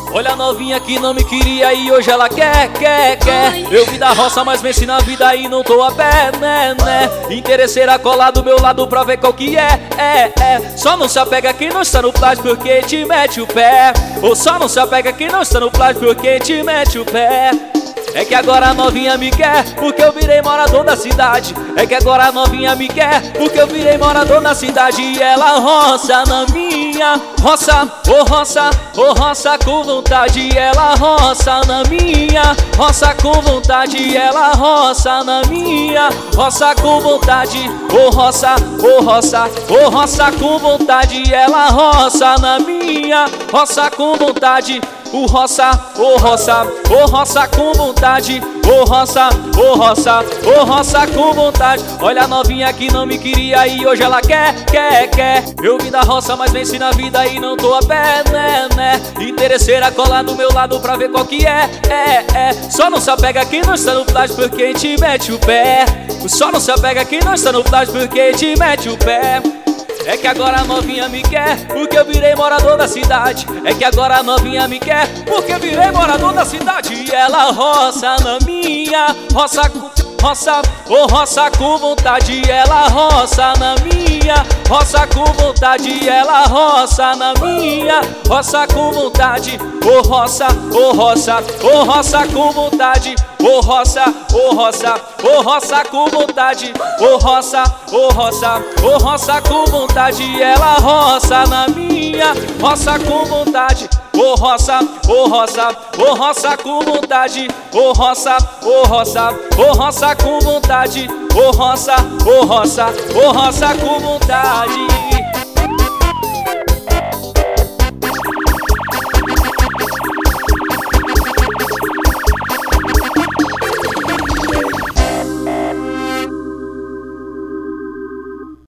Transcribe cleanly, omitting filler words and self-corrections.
Olha a novinha que não me queria e hoje ela quer. Eu vim da roça, mas venci na vida e não tô a pé, né. Interesseira colar do meu lado pra ver qual que é. Só não se apega quem não está no plástico porque te mete o pé. Ou só não se apega quem não está no plástico porque te mete o pé. É que agora a novinha me quer porque eu virei morador da cidade. É que agora a novinha me quer porque eu virei morador da cidade. E ela roça na minha roça, roça com vontade. Ela roça na minha roça com vontade. Ela roça na minha roça com vontade. Roça com vontade. Ela roça na minha roça com vontade. Roça com vontade. Roça com vontade. Olha a novinha que não me queria e hoje ela quer. Eu vim da roça, mas venci na vida e não tô a pé, né. Interesseira colar do meu lado pra ver qual que é. Só não se apega quem não está no plástico porque te mete o pé. Só não se apega quem não está no plástico porque te mete o pé. É que agora a novinha me quer porque eu virei morador da cidade. É que agora a novinha me quer porque eu virei morador da cidade. E ela roça na minha roça com vontade. Ela roça na minha roça com vontade. Ela roça na minha roça com vontade. Roça com vontade. Roça com vontade. Roça com vontade. Ela roça na minha roça com vontade. Roça com vontade. Roça com vontade. Roça com vontade.